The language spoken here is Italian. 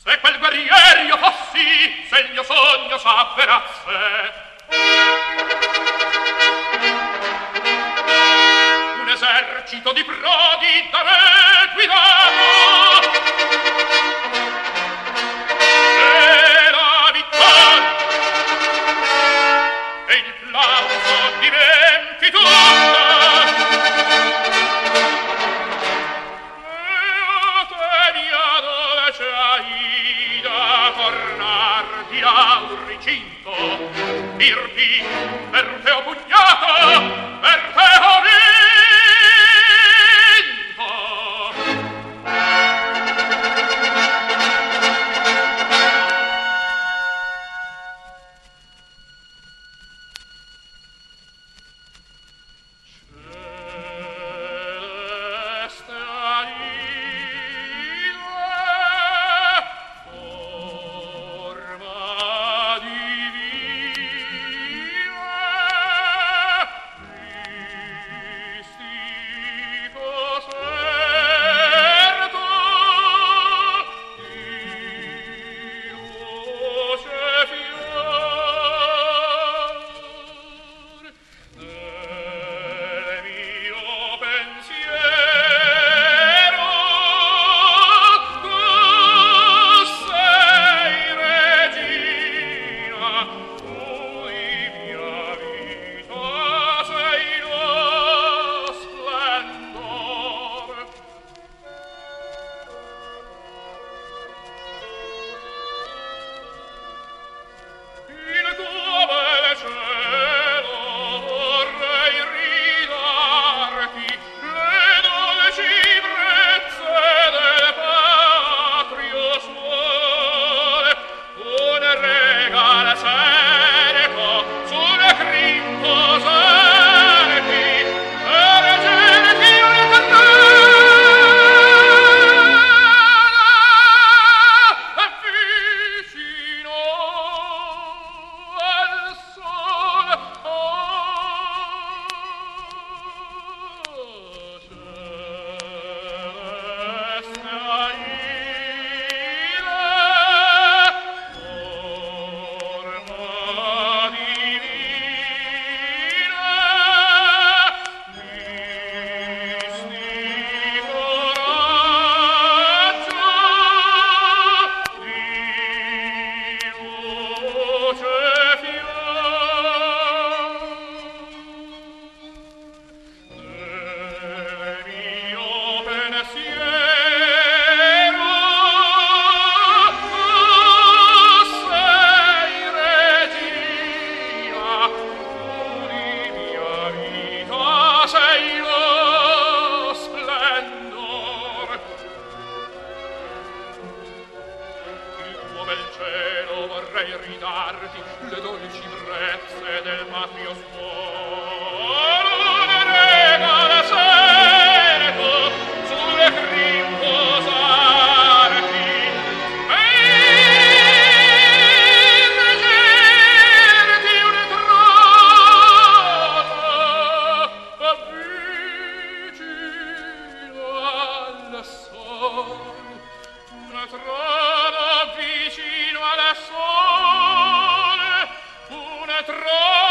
Se quel guerrier io fossi, se il mio sogno s'avverasse. Un esercito di prodi da me guidato, e la vittoria e il plauso diventi tutta. E te mia dove c'hai da tornar di là un ricinto, dirti per te ho pugnato, per te ho vinto. Una trova vicino al sole, una trova